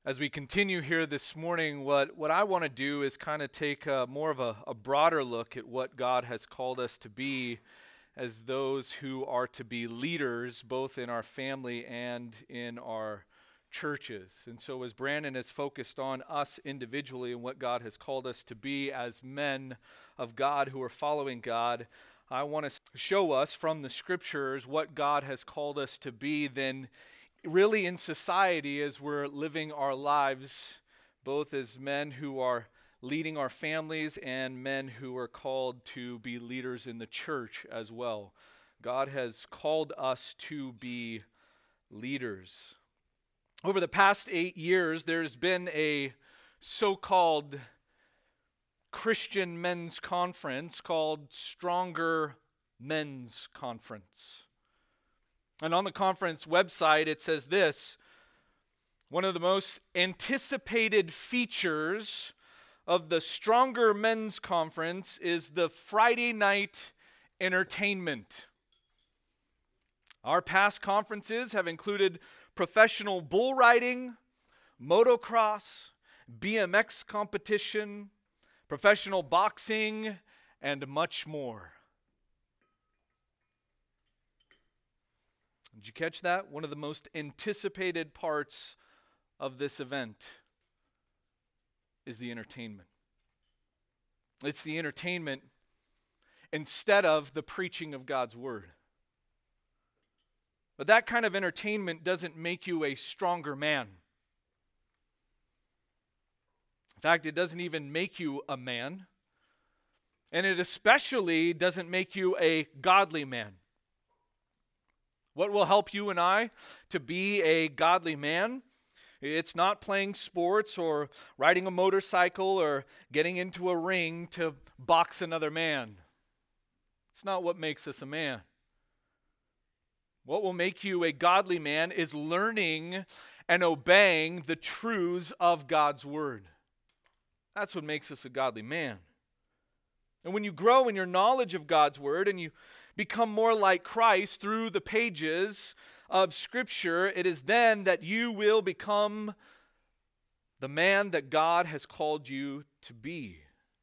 As we continue here this morning, what I want to do is kind of take more of a broader look at what God has called us to be as those who are to be leaders, both in our family and in our churches. And so as Brandon has focused on us individually and what God has called us to be as men of God who are following God, I want to show us from the scriptures what God has called us to be then really in society as we're living our lives, both as men who are leading our families and men who are called to be leaders in the church as well. God has called us to be leaders. Over the past 8 years, there's been a so-called Christian men's conference called Stronger Men's Conference. And on the conference website, it says this: one of the most anticipated features of the Stronger Men's Conference is the Friday night entertainment. Our past conferences have included professional bull riding, motocross, BMX competition, professional boxing, and much more. Did you catch that? One of the most anticipated parts of this event is the entertainment. It's the entertainment instead of the preaching of God's word. But that kind of entertainment doesn't make you a stronger man. In fact, it doesn't even make you a man. And it especially doesn't make you a godly man. What will help you and I to be a godly man? It's not playing sports or riding a motorcycle or getting into a ring to box another man. It's not what makes us a man. What will make you a godly man is learning and obeying the truths of God's word. That's what makes us a godly man. And when you grow in your knowledge of God's word and you become more like Christ through the pages of Scripture, it is then that you will become the man that God has called you to be.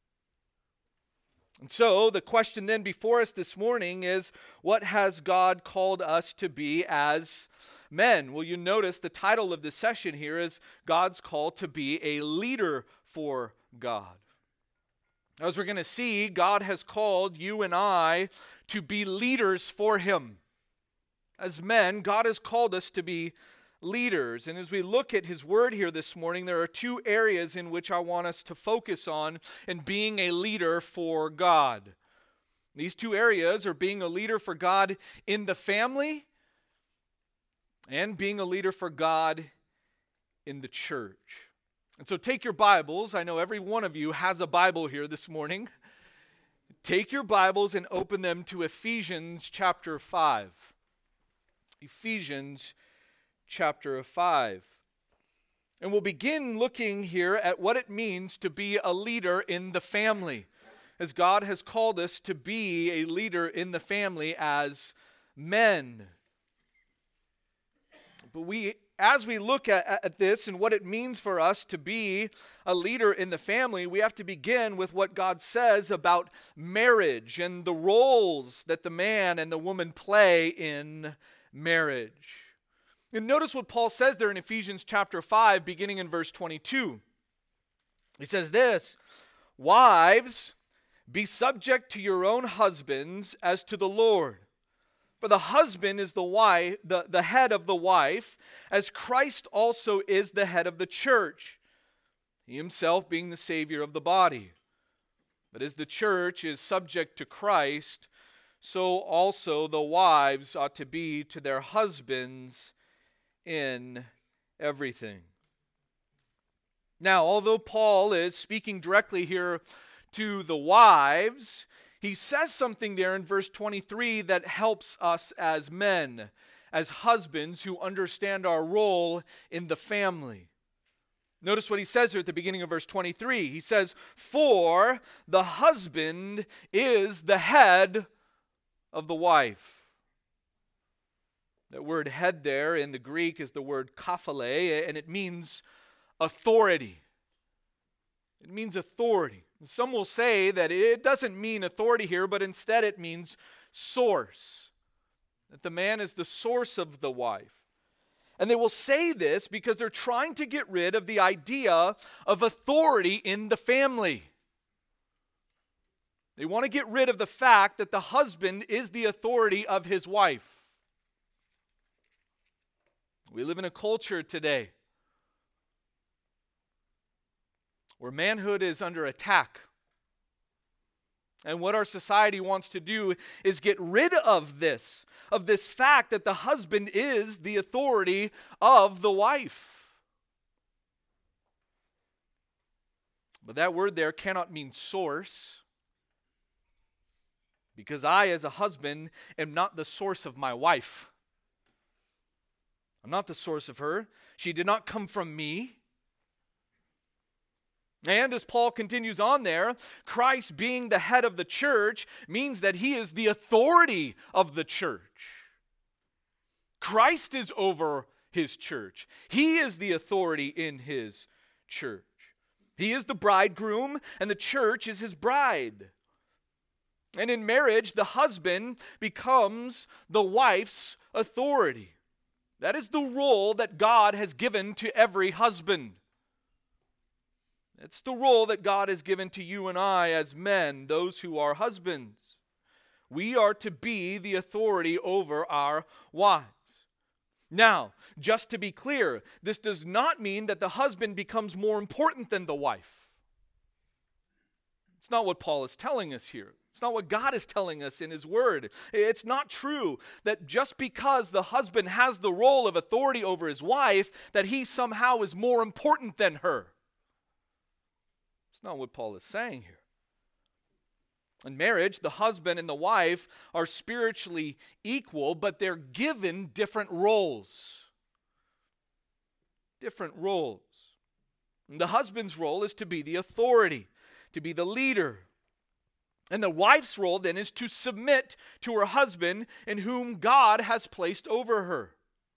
And so the question then before us this morning is, what has God called us to be as men? Well, you notice the title of this session here is God's call to be a leader for God. As we're going to see, God has called you and I to be leaders for Him. As men, God has called us to be leaders. And as we look at His Word here this morning, there are two areas in which I want us to focus on in being a leader for God. These two areas are being a leader for God in the family and being a leader for God in the church. And so take your Bibles. I know every one of you has a Bible here this morning. Take your Bibles and open them to Ephesians chapter 5. Ephesians chapter 5. And we'll begin looking here at what it means to be a leader in the family, as God has called us to be a leader in the family as men. But as we look at this and what it means for us to be a leader in the family, we have to begin with what God says about marriage and the roles that the man and the woman play in marriage. And notice what Paul says there in Ephesians chapter 5, beginning in verse 22. He says this: "Wives, be subject to your own husbands as to the Lord. For the husband is the head of the wife, as Christ also is the head of the church, He Himself being the Savior of the body. But as the church is subject to Christ, so also the wives ought to be to their husbands in everything." Now, although Paul is speaking directly here to the wives, he says something there in verse 23 that helps us as men, as husbands who understand our role in the family. Notice what he says here at the beginning of verse 23. He says, "For the husband is the head of the wife." That word head there in the Greek is the word kephale, and it means authority. It means authority. Some will say that it doesn't mean authority here, but instead it means source. That the man is the source of the wife. And they will say this because they're trying to get rid of the idea of authority in the family. They want to get rid of the fact that the husband is the authority of his wife. We live in a culture today where manhood is under attack. And what our society wants to do is get rid of this fact that the husband is the authority of the wife. But that word there cannot mean source, because I, as a husband, am not the source of my wife. I'm not the source of her. She did not come from me. And as Paul continues on there, Christ being the head of the church means that he is the authority of the church. Christ is over his church. He is the authority in his church. He is the bridegroom, and the church is his bride. And in marriage, the husband becomes the wife's authority. That is the role that God has given to every husband. It's the role that God has given to you and I as men, those who are husbands. We are to be the authority over our wives. Now, just to be clear, this does not mean that the husband becomes more important than the wife. It's not what Paul is telling us here. It's not what God is telling us in his word. It's not true that just because the husband has the role of authority over his wife, that he somehow is more important than her. It's not what Paul is saying here. In marriage, the husband and the wife are spiritually equal, but they're given different roles. Different roles. And the husband's role is to be the authority, to be the leader. And the wife's role then is to submit to her husband in whom God has placed over her.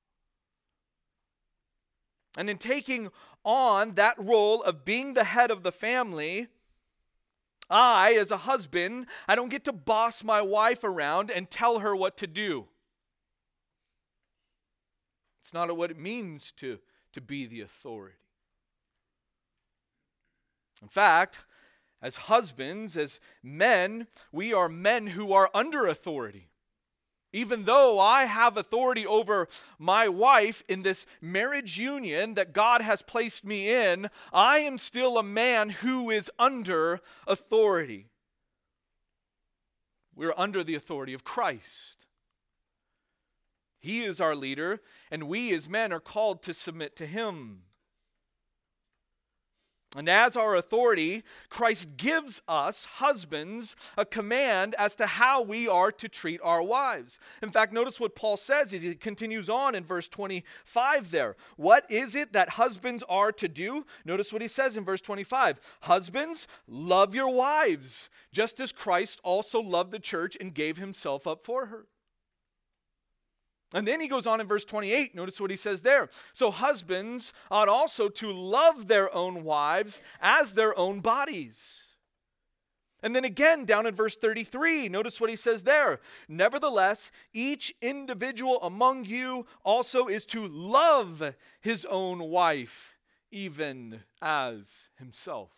And in taking on that role of being the head of the family, I, as a husband, I don't get to boss my wife around and tell her what to do. It's not what it means to be the authority. In fact, as husbands, as men, we are men who are under authority. Even though I have authority over my wife in this marriage union that God has placed me in, I am still a man who is under authority. We're under the authority of Christ. He is our leader, and we as men are called to submit to him. And as our authority, Christ gives us, husbands, a command as to how we are to treat our wives. In fact, notice what Paul says as he continues on in verse 25 there. What is it that husbands are to do? Notice what he says in verse 25. Husbands, love your wives, just as Christ also loved the church and gave himself up for her. And then he goes on in verse 28, notice what he says there. So husbands ought also to love their own wives as their own bodies. And then again down in verse 33, notice what he says there. Nevertheless, each individual among you also is to love his own wife, even as himself.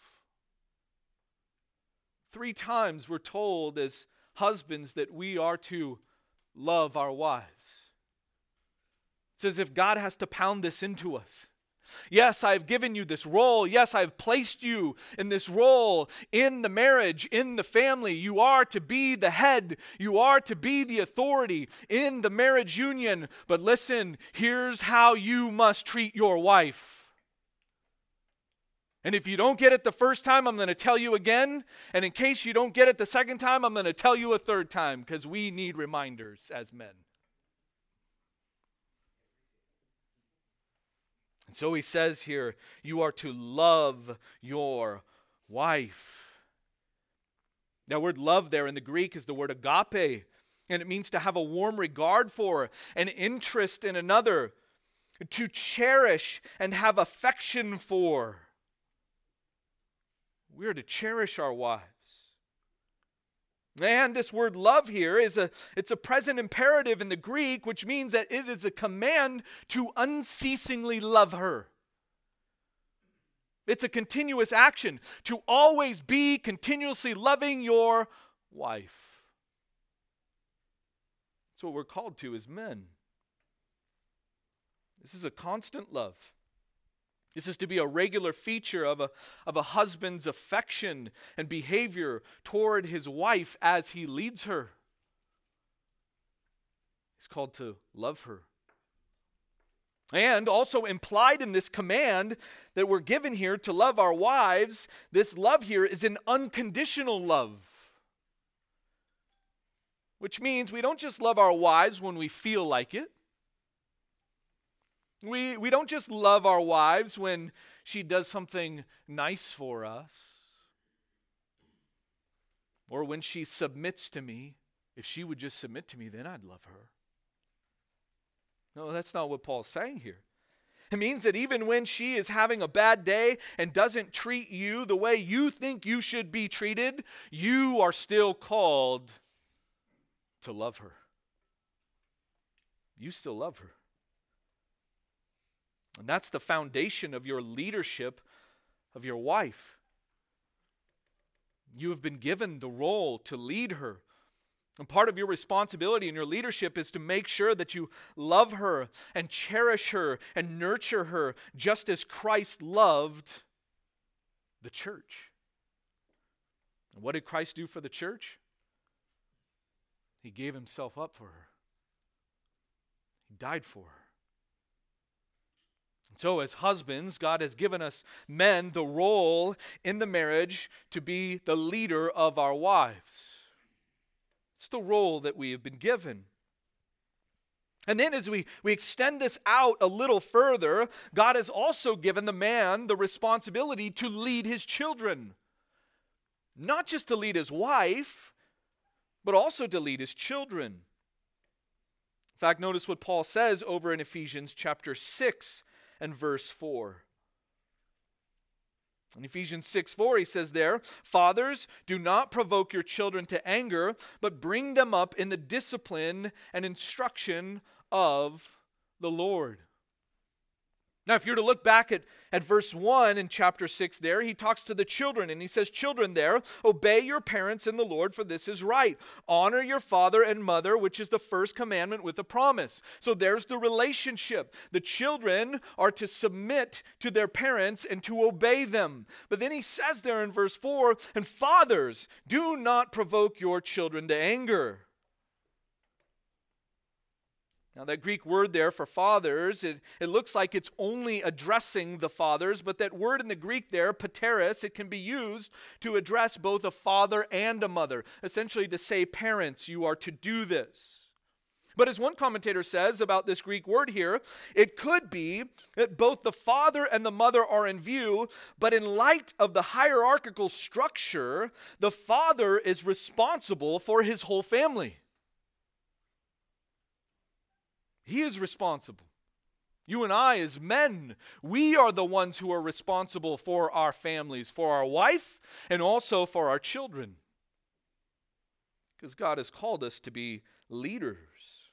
3 times we're told as husbands that we are to love our wives. It's as if God has to pound this into us. Yes, I've given you this role. Yes, I've placed you in this role in the marriage, in the family. You are to be the head. You are to be the authority in the marriage union. But listen, here's how you must treat your wife. And if you don't get it the first time, I'm going to tell you again. And in case you don't get it the second time, I'm going to tell you a third time, because we need reminders as men. And so he says here, you are to love your wife. That word love there in the Greek is the word agape, and it means to have a warm regard for, an interest in another. to cherish and have affection for. We are to cherish our wives. And this word love here it's a present imperative in the Greek, which means that it is a command to unceasingly love her. It's a continuous action to always be continuously loving your wife. That's what we're called to as men. This is a constant love. This is to be a regular feature of a husband's affection and behavior toward his wife as he leads her. He's called to love her. And also implied in this command that we're given here to love our wives, this love here is an unconditional love. Which means we don't just love our wives when we feel like it. We don't just love our wives when she does something nice for us, or when she submits to me. If she would just submit to me, then I'd love her. No, that's not what Paul's saying here. It means that even when she is having a bad day and doesn't treat you the way you think you should be treated, you are still called to love her. You still love her. And that's the foundation of your leadership of your wife. You have been given the role to lead her. And part of your responsibility in your leadership is to make sure that you love her and cherish her and nurture her just as Christ loved the church. And what did Christ do for the church? He gave himself up for her. He died for her. So as husbands, God has given us men the role in the marriage to be the leader of our wives. It's the role that we have been given. And then as we extend this out a little further, God has also given the man the responsibility to lead his children. Not just to lead his wife, but also to lead his children. In fact, notice what Paul says over in Ephesians chapter 6 and verse 4. In Ephesians 6:4, he says there, "Fathers, do not provoke your children to anger, but bring them up in the discipline and instruction of the Lord." Now, if you're to look back at verse 1 in chapter 6 there, he talks to the children, and he says, "Children there, obey your parents in the Lord, for this is right. Honor your father and mother, which is the first commandment with a promise." So there's the relationship. The children are to submit to their parents and to obey them. But then he says there in verse 4, "And fathers, do not provoke your children to anger." Now that Greek word there for fathers, it looks like it's only addressing the fathers, but that word in the Greek there, pateros, it can be used to address both a father and a mother. Essentially to say, parents, you are to do this. But as one commentator says about this Greek word here, it could be that both the father and the mother are in view, but in light of the hierarchical structure, the father is responsible for his whole family. He is responsible. You and I as men, we are the ones who are responsible for our families, for our wife, and also for our children. Because God has called us to be leaders.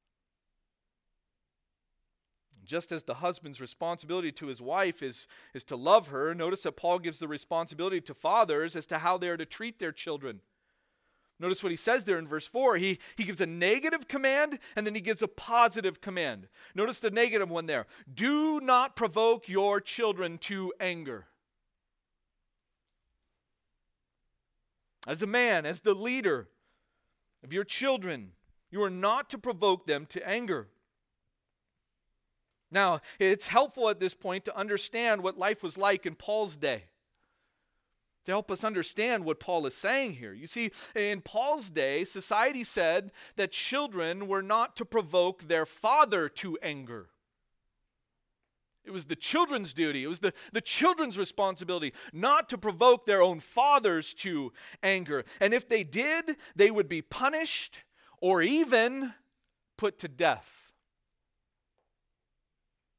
Just as the husband's responsibility to his wife is to love her, notice that Paul gives the responsibility to fathers as to how they are to treat their children. Notice what he says there in verse 4. He gives a negative command and then he gives a positive command. Notice the negative one there. Do not provoke your children to anger. As a man, as the leader of your children, you are not to provoke them to anger. Now, it's helpful at this point to understand what life was like in Paul's day, to help us understand what Paul is saying here. You see, in Paul's day, society said that children were not to provoke their father to anger. It was the children's duty, it was the children's responsibility not to provoke their own fathers to anger. And if they did, they would be punished or even put to death.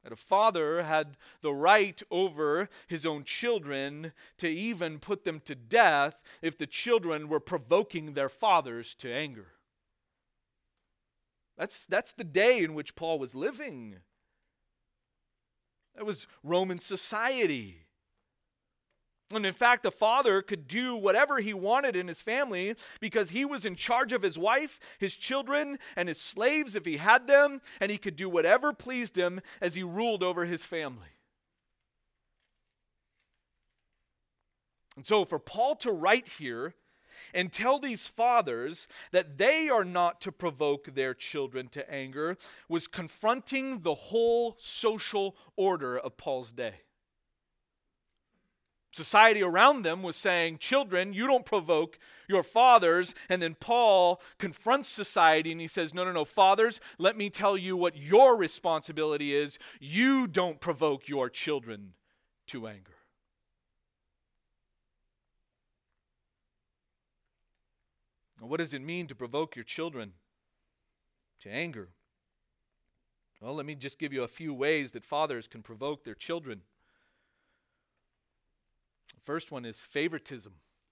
That a father had the right over his own children to even put them to death if the children were provoking their fathers to anger. That's the day in which Paul was living. That was Roman society. And in fact, the father could do whatever he wanted in his family because he was in charge of his wife, his children, and his slaves if he had them, and he could do whatever pleased him as he ruled over his family. And so for Paul to write here and tell these fathers that they are not to provoke their children to anger was confronting the whole social order of Paul's day. Society around them was saying, children, you don't provoke your fathers. And then Paul confronts society and he says, no, fathers, let me tell you what your responsibility is. You don't provoke your children to anger. Now, what does it mean to provoke your children to anger? Well, let me just give you a few ways that fathers can provoke their children. The first one is favoritism.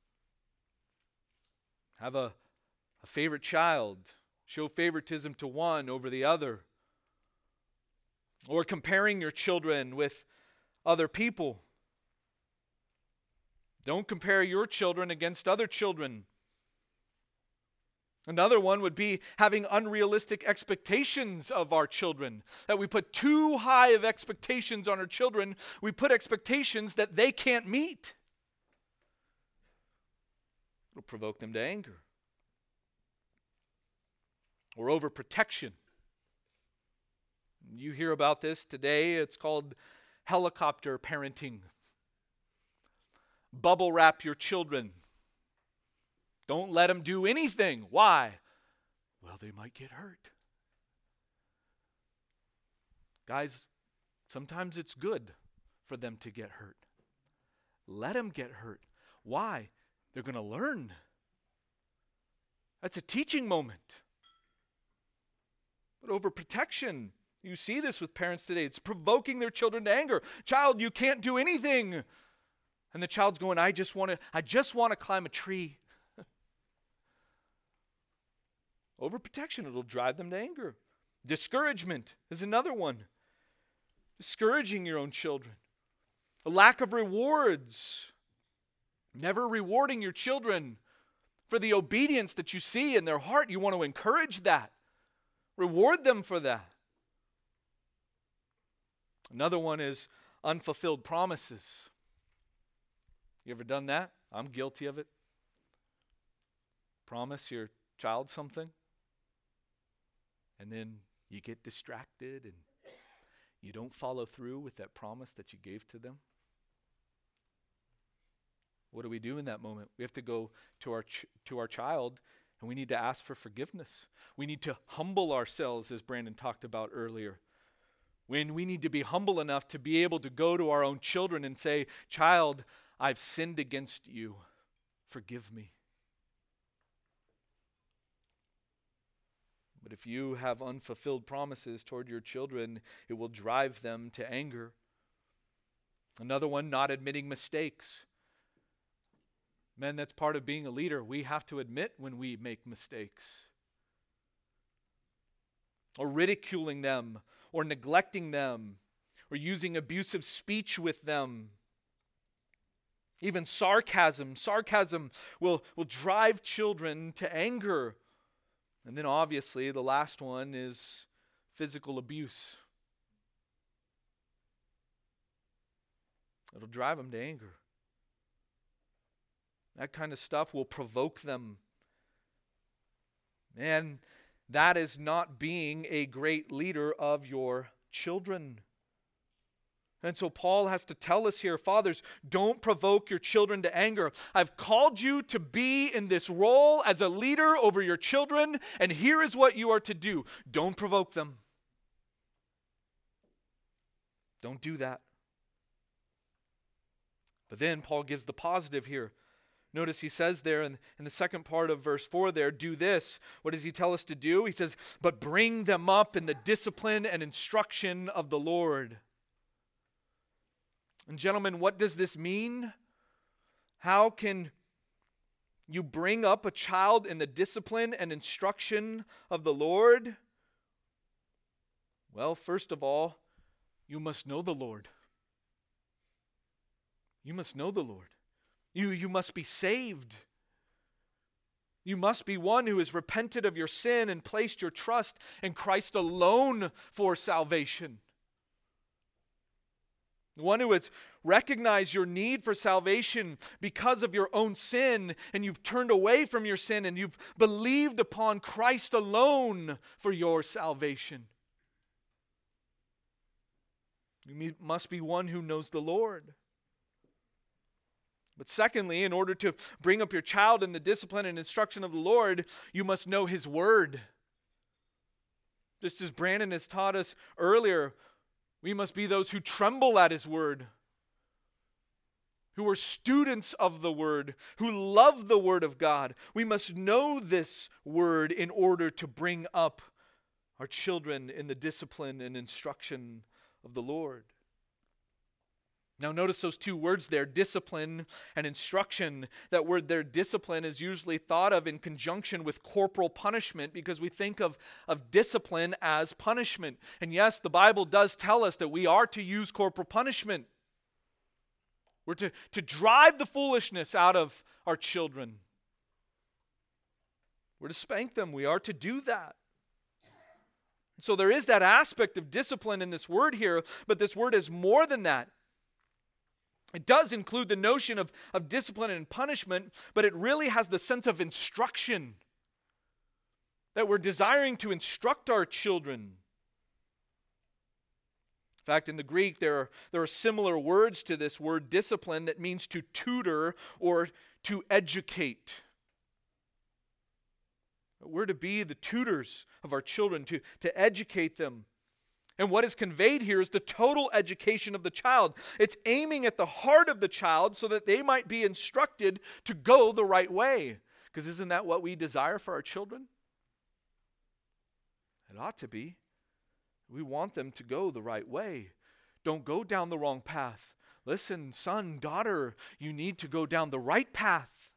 Have a favorite child. Show favoritism to one over the other. Or comparing your children with other people. Don't compare your children against other children. Another one would be having unrealistic expectations of our children. That we put too high of expectations on our children. We put expectations that they can't meet. It'll provoke them to anger. Or overprotection. You hear about this today. It's called helicopter parenting. Bubble wrap your children. Don't let them do anything. Why? Well, they might get hurt. Guys, sometimes it's good for them to get hurt. Let them get hurt. Why? They're going to learn. That's a teaching moment. But overprotection, you see this with parents today. It's provoking their children to anger. Child, you can't do anything. And the child's going, I just want to climb a tree. Overprotection, it'll drive them to anger. Discouragement is another one. Discouraging your own children. A lack of rewards. Never rewarding your children for the obedience that you see in their heart. You want to encourage that. Reward them for that. Another one is unfulfilled promises. You ever done that? I'm guilty of it. Promise your child something, and then you get distracted and you don't follow through with that promise that you gave to them. What do we do in that moment? We have to go to our child and we need to ask for forgiveness. We need to humble ourselves, as Brandon talked about earlier. When we need to be humble enough to be able to go to our own children and say, child, I've sinned against you. Forgive me. But if you have unfulfilled promises toward your children, it will drive them to anger. Another one, not admitting mistakes. Men, that's part of being a leader. We have to admit when we make mistakes. Or ridiculing them, or neglecting them, or using abusive speech with them. Even sarcasm. Sarcasm will drive children to anger. And then obviously the last one is physical abuse. It'll drive them to anger. That kind of stuff will provoke them. And that is not being a great leader of your children. And so Paul has to tell us here, fathers, don't provoke your children to anger. I've called you to be in this role as a leader over your children, and here is what you are to do. Don't provoke them. Don't do that. But then Paul gives the positive here. Notice he says there in the second part of verse 4 there, do this. What does he tell us to do? He says, but bring them up in the discipline and instruction of the Lord. And gentlemen, what does this mean? How can you bring up a child in the discipline and instruction of the Lord? Well, first of all, you must know the Lord. You must know the Lord. You must be saved. You must be one who has repented of your sin and placed your trust in Christ alone for salvation. One who has recognized your need for salvation because of your own sin, and you've turned away from your sin and you've believed upon Christ alone for your salvation. You must be one who knows the Lord. But secondly, in order to bring up your child in the discipline and instruction of the Lord, you must know His Word. Just as Brandon has taught us earlier, we must be those who tremble at His Word, who are students of the Word, who love the Word of God. We must know this Word in order to bring up our children in the discipline and instruction of the Lord. Now notice those two words there, discipline and instruction. That word there, discipline, is usually thought of in conjunction with corporal punishment because we think of discipline as punishment. And yes, the Bible does tell us that we are to use corporal punishment. We're to drive the foolishness out of our children. We're to spank them. We are to do that. So there is that aspect of discipline in this word here, but this word is more than that. It does include the notion of discipline and punishment, but it really has the sense of instruction. That we're desiring to instruct our children. In fact, in the Greek, there are similar words to this word discipline that means to tutor or to educate. We're to be the tutors of our children, to educate them. And what is conveyed here is the total education of the child. It's aiming at the heart of the child so that they might be instructed to go the right way. Because isn't that what we desire for our children? It ought to be. We want them to go the right way. Don't go down the wrong path. Listen, son, daughter, you need to go down the right path.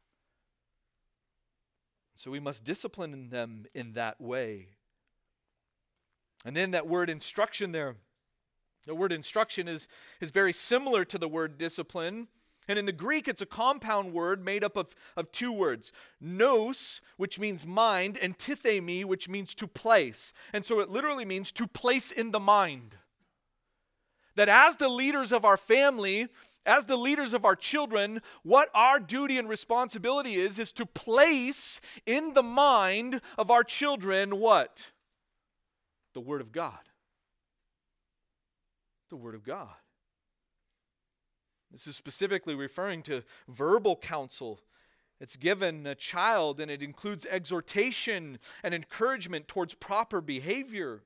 So we must discipline them in that way. And then that word instruction there. The word instruction is very similar to the word discipline. And in the Greek, it's a compound word made up of two words. Nous, which means mind, and tithemi, which means to place. And so it literally means to place in the mind. That as the leaders of our family, as the leaders of our children, what our duty and responsibility is to place in the mind of our children what? The Word of God. The Word of God. This is specifically referring to verbal counsel. It's given a child, and it includes exhortation and encouragement towards proper behavior.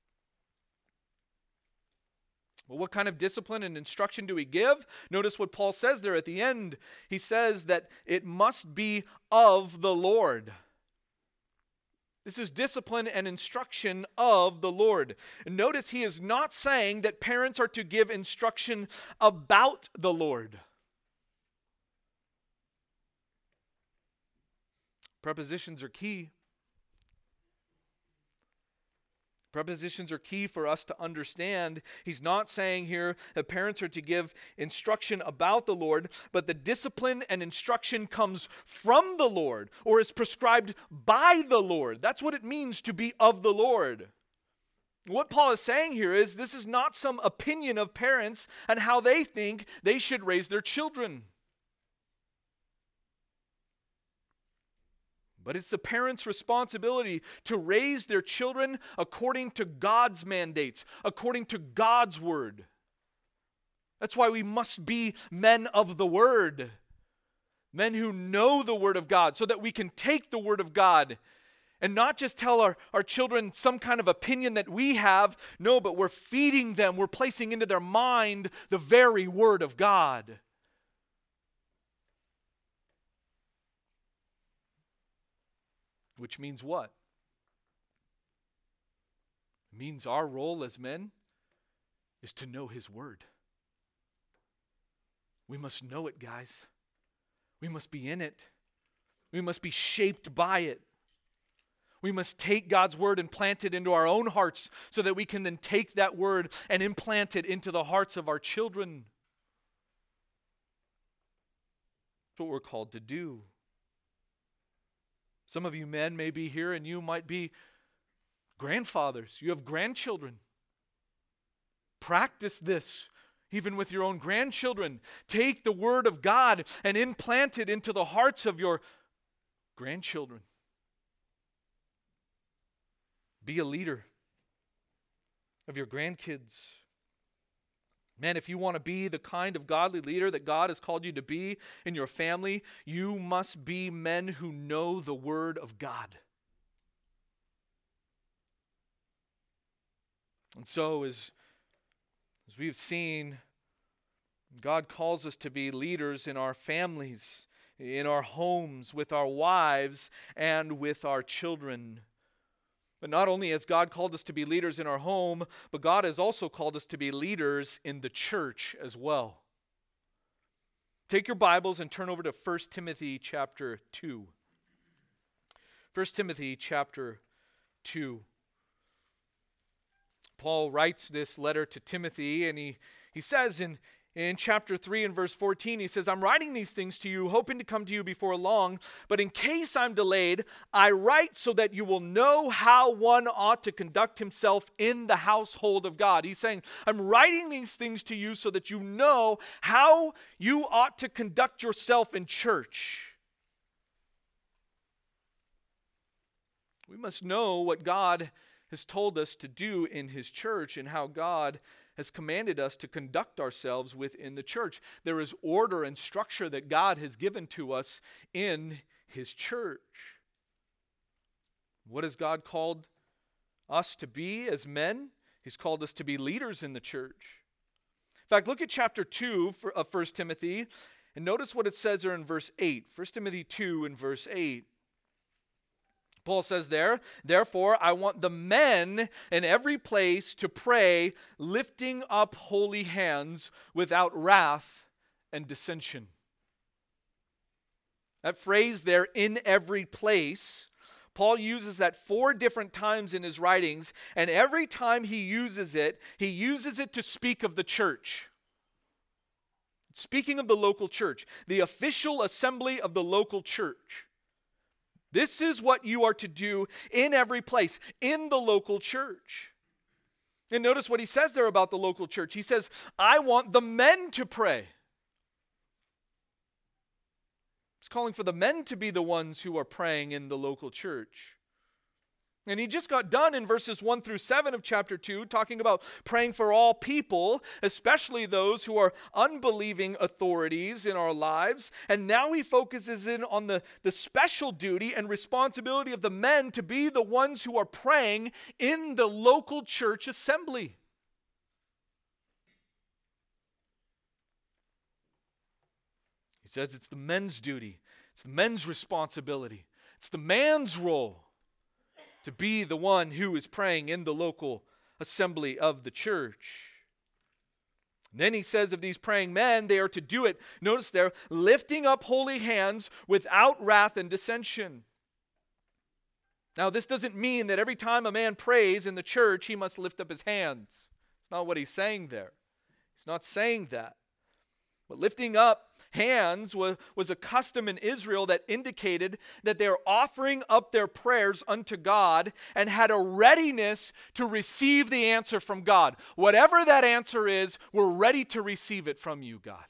Well, what kind of discipline and instruction do we give? Notice what Paul says there at the end. He says that it must be of the Lord. This is discipline and instruction of the Lord. And notice he is not saying that parents are to give instruction about the Lord. Prepositions are key. Prepositions are key for us to understand. He's not saying here that parents are to give instruction about the Lord, but the discipline and instruction comes from the Lord or is prescribed by the Lord. That's what it means to be of the Lord. What Paul is saying here is this is not some opinion of parents and how they think they should raise their children. But it's the parents' responsibility to raise their children according to God's mandates, according to God's word. That's why we must be men of the word. Men who know the word of God so that we can take the word of God and not just tell our children some kind of opinion that we have. No, but we're feeding them. We're placing into their mind the very word of God. Which means what? It means our role as men is to know His Word. We must know it, guys. We must be in it. We must be shaped by it. We must take God's word and plant it into our own hearts so that we can then take that word and implant it into the hearts of our children. That's what we're called to do. Some of you men may be here and you might be grandfathers. You have grandchildren. Practice this even with your own grandchildren. Take the word of God and implant it into the hearts of your grandchildren. Be a leader of your grandkids. Man, if you want to be the kind of godly leader that God has called you to be in your family, you must be men who know the Word of God. And so, as we've seen, God calls us to be leaders in our families, in our homes, with our wives, and with our children. But not only has God called us to be leaders in our home, but God has also called us to be leaders in the church as well. Take your Bibles and turn over to 1 Timothy chapter 2. 1 Timothy chapter 2. Paul writes this letter to Timothy, and he says in chapter 3 and verse 14, he says, I'm writing these things to you, hoping to come to you before long, but in case I'm delayed, I write so that you will know how one ought to conduct himself in the household of God. He's saying, I'm writing these things to you so that you know how you ought to conduct yourself in church. We must know what God has told us to do in His church and how God has commanded us to conduct ourselves within the church. There is order and structure that God has given to us in His church. What has God called us to be as men? He's called us to be leaders in the church. In fact, look at chapter 2 of 1 Timothy and notice what it says there in verse 8. 1 Timothy 2 and verse 8. Paul says there, therefore, I want the men in every place to pray, lifting up holy hands without wrath and dissension. That phrase there, in every place, Paul uses that 4 different times in his writings, and every time he uses it to speak of the church. Speaking of the local church, the official assembly of the local church. This is what you are to do in every place, in the local church. And notice what he says there about the local church. He says, I want the men to pray. He's calling for the men to be the ones who are praying in the local church. And he just got done in verses 1 through 7 of chapter 2 talking about praying for all people, especially those who are unbelieving authorities in our lives. And now he focuses in on the special duty and responsibility of the men to be the ones who are praying in the local church assembly. He says it's the men's duty. It's the men's responsibility. It's the man's role to be the one who is praying in the local assembly of the church. And then he says of these praying men, they are to do it, notice there, lifting up holy hands without wrath and dissension. Now, this doesn't mean that every time a man prays in the church, he must lift up his hands. It's not what he's saying there. He's not saying that. But lifting up hands was a custom in Israel that indicated that they are offering up their prayers unto God and had a readiness to receive the answer from God. Whatever that answer is, we're ready to receive it from you, God.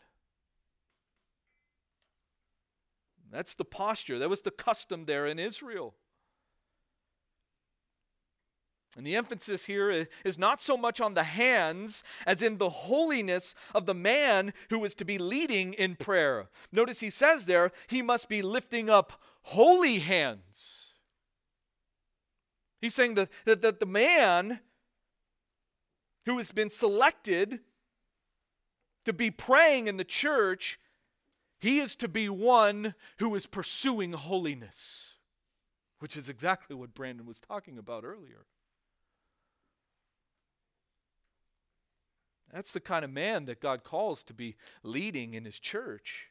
That's the posture. That was the custom there in Israel. And the emphasis here is not so much on the hands as in the holiness of the man who is to be leading in prayer. Notice he says there, he must be lifting up holy hands. He's saying that the man who has been selected to be praying in the church, he is to be one who is pursuing holiness, which is exactly what Brandon was talking about earlier. That's the kind of man that God calls to be leading in his church.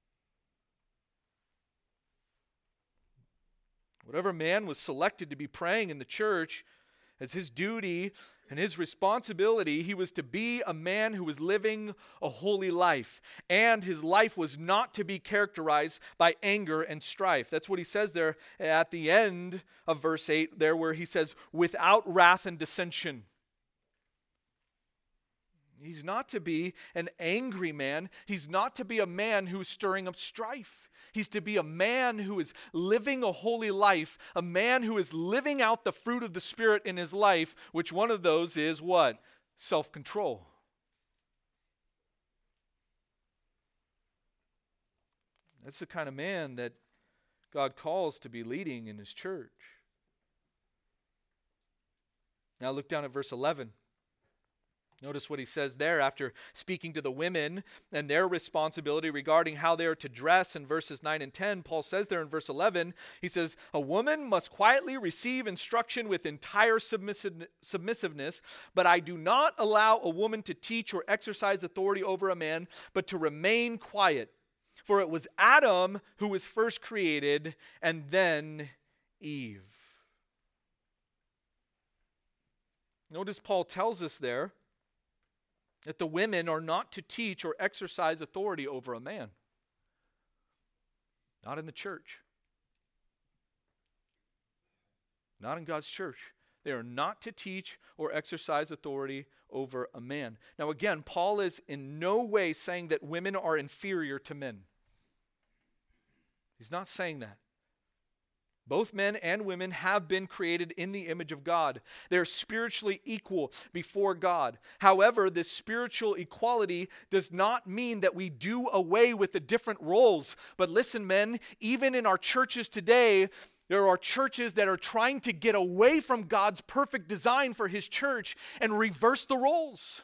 Whatever man was selected to be praying in the church, as his duty and his responsibility, he was to be a man who was living a holy life. And his life was not to be characterized by anger and strife. That's what he says there at the end of verse 8, there where he says, without wrath and dissension. He's not to be an angry man. He's not to be a man who's stirring up strife. He's to be a man who is living a holy life, a man who is living out the fruit of the Spirit in his life, which one of those is what? Self-control. That's the kind of man that God calls to be leading in his church. Now look down at verse 11. Notice what he says there after speaking to the women and their responsibility regarding how they are to dress in verses 9 and 10. Paul says there in verse 11, he says, a woman must quietly receive instruction with entire submissiveness, but I do not allow a woman to teach or exercise authority over a man, but to remain quiet. For it was Adam who was first created, and then Eve. Notice Paul tells us there that the women are not to teach or exercise authority over a man. Not in the church. Not in God's church. They are not to teach or exercise authority over a man. Now again, Paul is in no way saying that women are inferior to men. He's not saying that. Both men and women have been created in the image of God. They're spiritually equal before God. However, this spiritual equality does not mean that we do away with the different roles. But listen, men, even in our churches today, there are churches that are trying to get away from God's perfect design for his church and reverse the roles.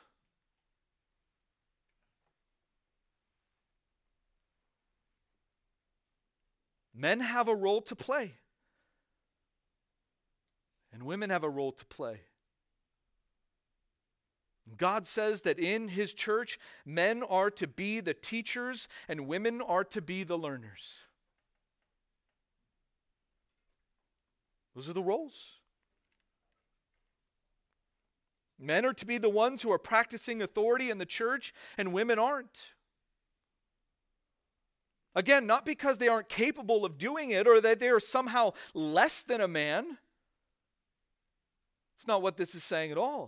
Men have a role to play. And women have a role to play. God says that in his church, men are to be the teachers and women are to be the learners. Those are the roles. Men are to be the ones who are practicing authority in the church, and women aren't. Again, not because they aren't capable of doing it or that they are somehow less than a man. It's not what this is saying at all.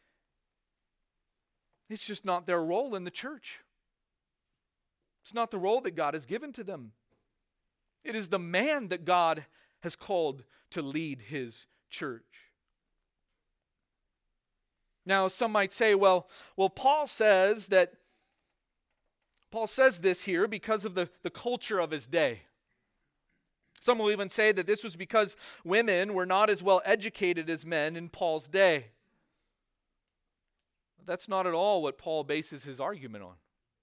It's just not their role in the church. It's not the role that God has given to them. It is the man that God has called to lead his church. Now, some might say, well, Paul says this here because of the culture of his day. Some will even say that this was because women were not as well educated as men in Paul's day. But that's not at all what Paul bases his argument on.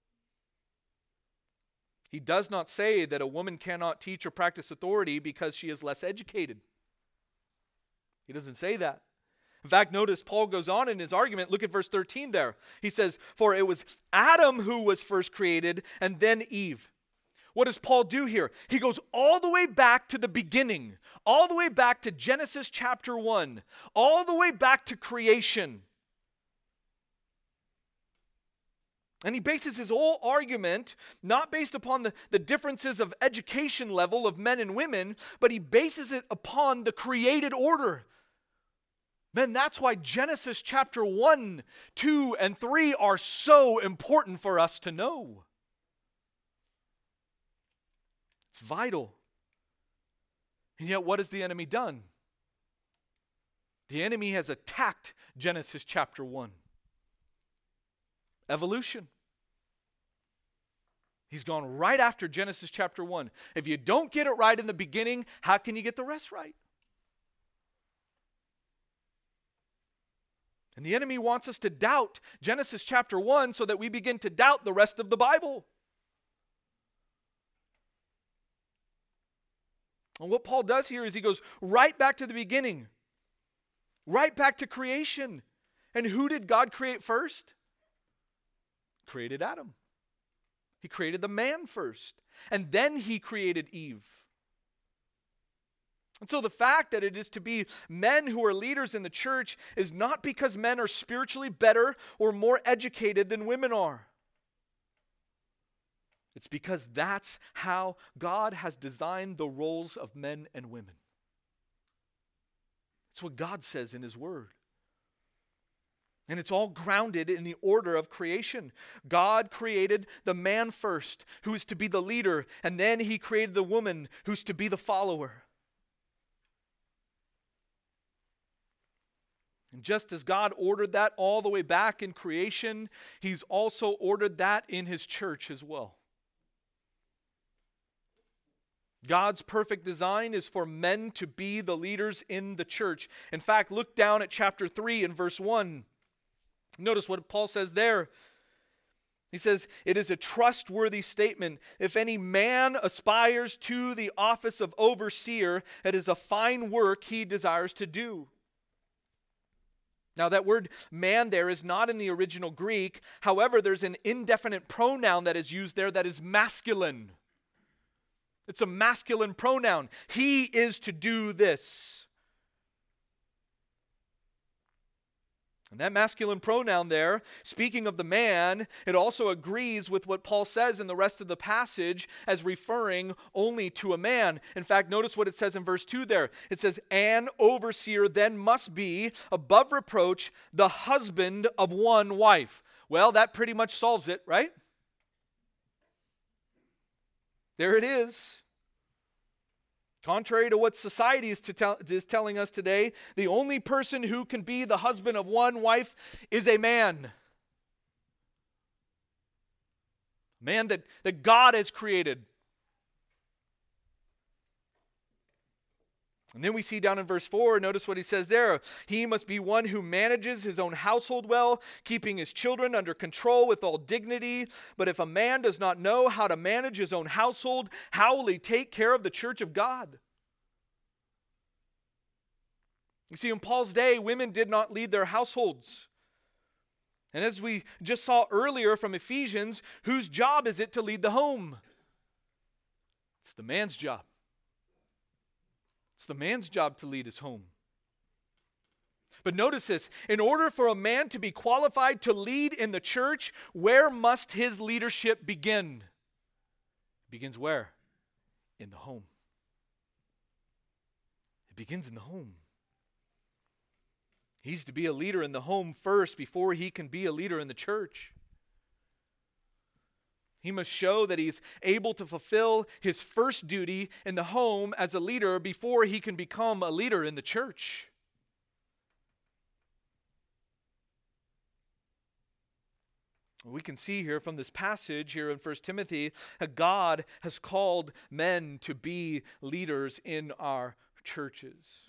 He does not say that a woman cannot teach or practice authority because she is less educated. He doesn't say that. In fact, notice Paul goes on in his argument. Look at verse 13 there. He says, for it was Adam who was first created and then Eve. What does Paul do here? He goes all the way back to the beginning, all the way back to Genesis chapter 1, all the way back to creation. And he bases his whole argument not based upon the differences of education level of men and women, but he bases it upon the created order. Man, that's why Genesis chapter 1, 2, and 3 are so important for us to know. It's vital. And yet, what has the enemy done? The enemy has attacked Genesis chapter 1. Evolution. He's gone right after Genesis chapter 1. If you don't get it right in the beginning, how can you get the rest right? And the enemy wants us to doubt Genesis chapter 1 so that we begin to doubt the rest of the Bible. And what Paul does here is he goes right back to the beginning, right back to creation. And who did God create first? Created Adam. He created the man first, and then he created Eve. And so the fact that it is to be men who are leaders in the church is not because men are spiritually better or more educated than women are. It's because that's how God has designed the roles of men and women. It's what God says in His Word. And it's all grounded in the order of creation. God created the man first, who is to be the leader, and then He created the woman, who's to be the follower. And just as God ordered that all the way back in creation, He's also ordered that in His church as well. God's perfect design is for men to be the leaders in the church. In fact, look down at chapter 3 and verse 1. Notice what Paul says there. He says, "It is a trustworthy statement. If any man aspires to the office of overseer, it is a fine work he desires to do." Now that word man there is not in the original Greek. However, there's an indefinite pronoun that is used there that is masculine. It's a masculine pronoun. He is to do this. And that masculine pronoun there, speaking of the man, it also agrees with what Paul says in the rest of the passage as referring only to a man. In fact, notice what it says in verse 2 there. It says, "An overseer then must be, above reproach, the husband of one wife." Well, that pretty much solves it, right? There it is. Contrary to what society is telling us today, the only person who can be the husband of one wife is a man. Man that God has created. And then we see down in verse 4, notice what he says there. "He must be one who manages his own household well, keeping his children under control with all dignity. But if a man does not know how to manage his own household, how will he take care of the church of God?" You see, in Paul's day, women did not lead their households. And as we just saw earlier from Ephesians, whose job is it to lead the home? It's the man's job. It's the man's job to lead his home. But notice this, in order for a man to be qualified to lead in the church, where must his leadership begin? It begins where? In the home. It begins in the home. He's to be a leader in the home first before he can be a leader in the church. He must show that he's able to fulfill his first duty in the home as a leader before he can become a leader in the church. We can see here from this passage here in 1 Timothy that God has called men to be leaders in our churches.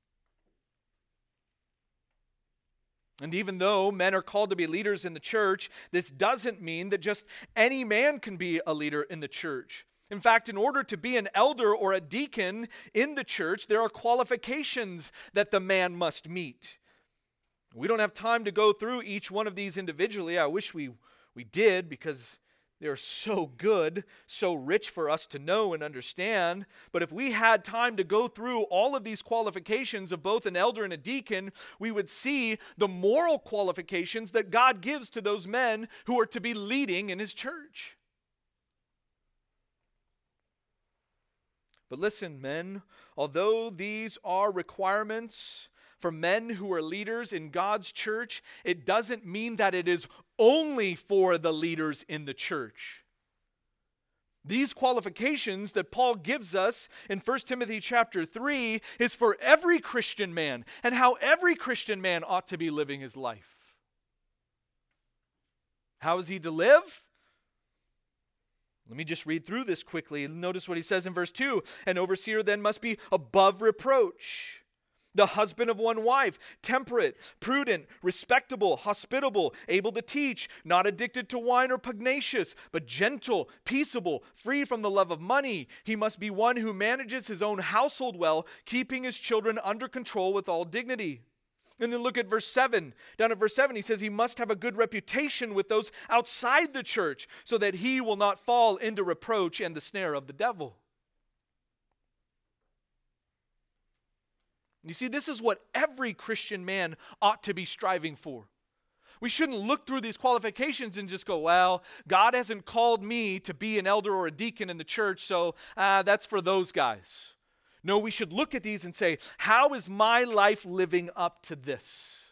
And even though men are called to be leaders in the church, this doesn't mean that just any man can be a leader in the church. In fact, in order to be an elder or a deacon in the church, there are qualifications that the man must meet. We don't have time to go through each one of these individually. I wish we did, because they're so good, so rich for us to know and understand. But if we had time to go through all of these qualifications of both an elder and a deacon, we would see the moral qualifications that God gives to those men who are to be leading in His church. But listen, men, although these are requirements for men who are leaders in God's church, it doesn't mean that it is only for the leaders in the church. These qualifications that Paul gives us in 1 Timothy chapter 3 is for every Christian man and how every Christian man ought to be living his life. How is he to live? Let me just read through this quickly. Notice what he says in verse 2. "An overseer then must be above reproach, the husband of one wife, temperate, prudent, respectable, hospitable, able to teach, not addicted to wine or pugnacious, but gentle, peaceable, free from the love of money. He must be one who manages his own household well, keeping his children under control with all dignity." And then look at verse 7. Down at verse 7, he says he must have a good reputation with those outside the church so that he will not fall into reproach and the snare of the devil. You see, this is what every Christian man ought to be striving for. We shouldn't look through these qualifications and just go, well, God hasn't called me to be an elder or a deacon in the church, so that's for those guys. No, we should look at these and say, how is my life living up to this?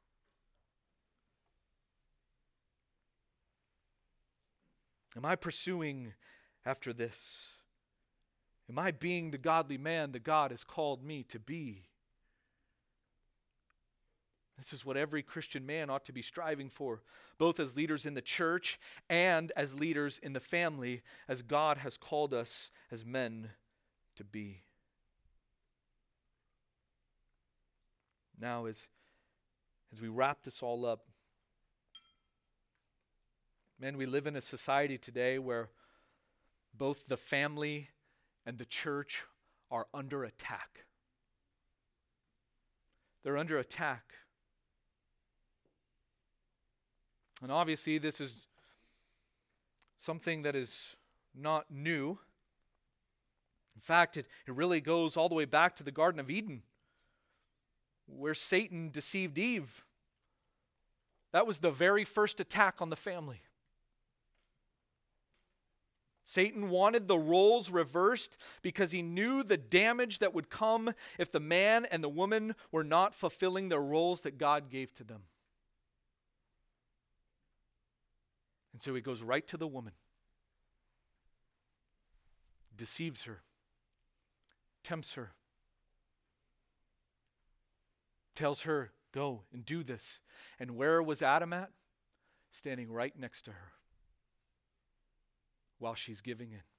Am I pursuing after this? Am I being the godly man that God has called me to be? This is what every Christian man ought to be striving for, both as leaders in the church and as leaders in the family, as God has called us as men to be. Now, as we wrap this all up, men, we live in a society today where both the family and the church are under attack. They're under attack. And obviously, this is something that is not new. In fact, it really goes all the way back to the Garden of Eden, where Satan deceived Eve. That was the very first attack on the family. Satan wanted the roles reversed because he knew the damage that would come if the man and the woman were not fulfilling their roles that God gave to them. And so he goes right to the woman, deceives her, tempts her, tells her, go and do this. And where was Adam at? Standing right next to her while she's giving in.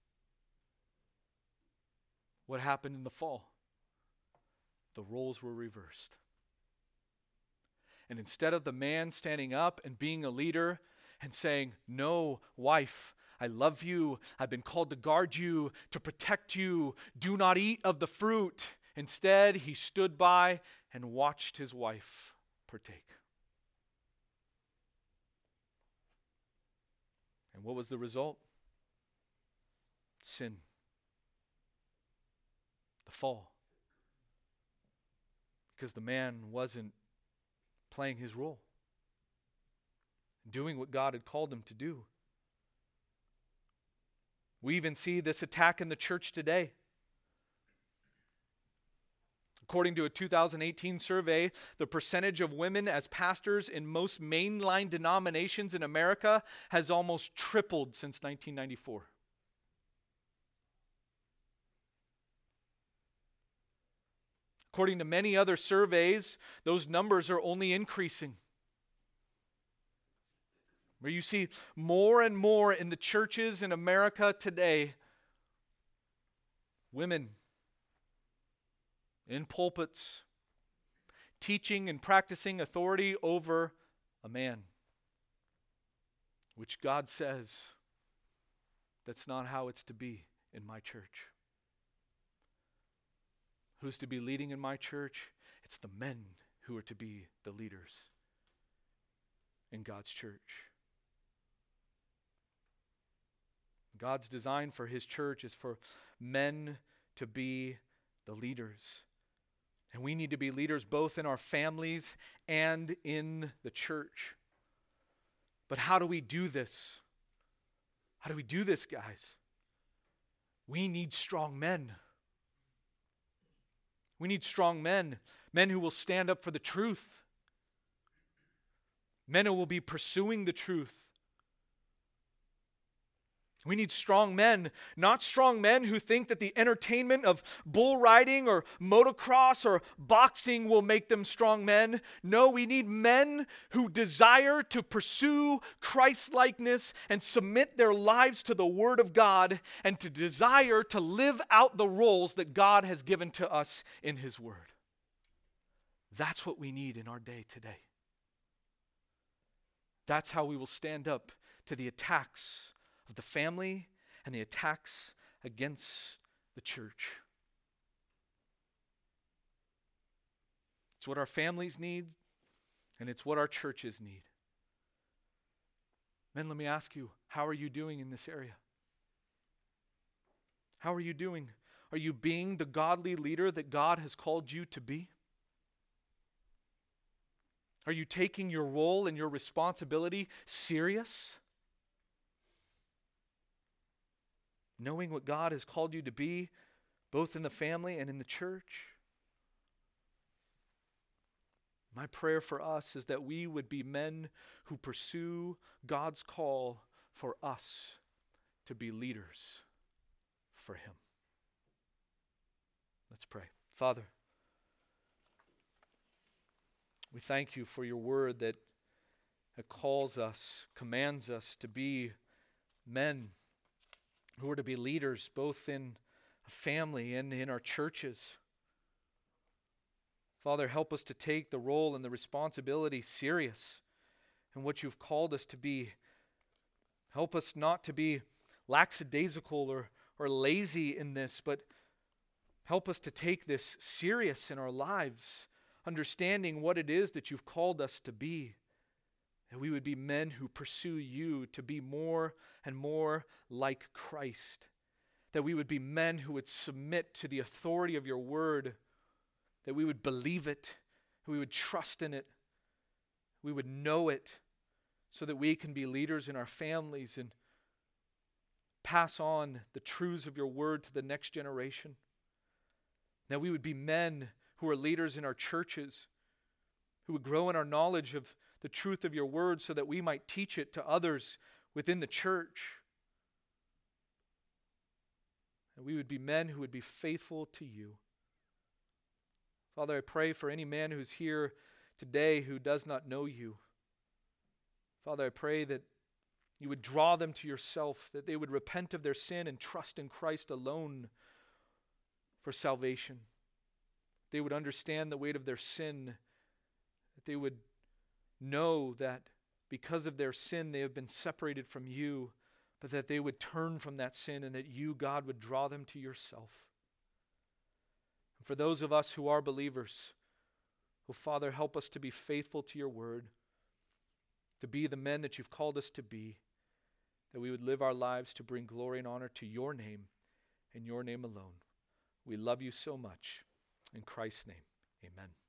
What happened in the fall? The roles were reversed. And instead of the man standing up and being a leader and saying, no, wife, I love you. I've been called to guard you, to protect you. Do not eat of the fruit. Instead, he stood by and watched his wife partake. And what was the result? Sin. The fall. Because the man wasn't playing his role, doing what God had called him to do. We even see this attack in the church today. According to a 2018 survey, the percentage of women as pastors in most mainline denominations in America has almost tripled since 1994. According to many other surveys, those numbers are only increasing. Where you see more and more in the churches in America today, women in pulpits, teaching and practicing authority over a man, which God says that's not how it's to be in my church. Who's to be leading in my church? It's the men who are to be the leaders in God's church. God's design for his church is for men to be the leaders. And we need to be leaders both in our families and in the church. But how do we do this? How do we do this, guys? We need strong men. We need strong men. Men who will stand up for the truth. Men who will be pursuing the truth. We need strong men, not strong men who think that the entertainment of bull riding or motocross or boxing will make them strong men. No, we need men who desire to pursue Christ-likeness and submit their lives to the Word of God and to desire to live out the roles that God has given to us in His Word. That's what we need in our day today. That's how we will stand up to the attacks of the family and the attacks against the church. It's what our families need, and it's what our churches need. Men, let me ask you, how are you doing in this area? How are you doing? Are you being the godly leader that God has called you to be? Are you taking your role and your responsibility serious? Knowing what God has called you to be, both in the family and in the church? My prayer for us is that we would be men who pursue God's call for us to be leaders for Him. Let's pray. Father, we thank you for your word that calls us, commands us to be men who are to be leaders both in a family and in our churches. Father, help us to take the role and the responsibility serious in what you've called us to be. Help us not to be lackadaisical or lazy in this, but help us to take this serious in our lives, understanding what it is that you've called us to be. And we would be men who pursue you to be more and more like Christ. That we would be men who would submit to the authority of your word. That we would believe it. We would trust in it. We would know it. So that we can be leaders in our families and pass on the truths of your word to the next generation. That we would be men who are leaders in our churches, who would grow in our knowledge of the truth of your word so that we might teach it to others within the church. And we would be men who would be faithful to you. Father, I pray for any man who's here today who does not know you. Father, I pray that you would draw them to yourself, that they would repent of their sin and trust in Christ alone for salvation. They would understand the weight of their sin, that they would know that because of their sin they have been separated from you, but that they would turn from that sin and that you, God, would draw them to yourself. And for those of us who are believers, oh Father, help us to be faithful to your word, to be the men that you've called us to be, that we would live our lives to bring glory and honor to your name and your name alone. We love you so much. In Christ's name, amen.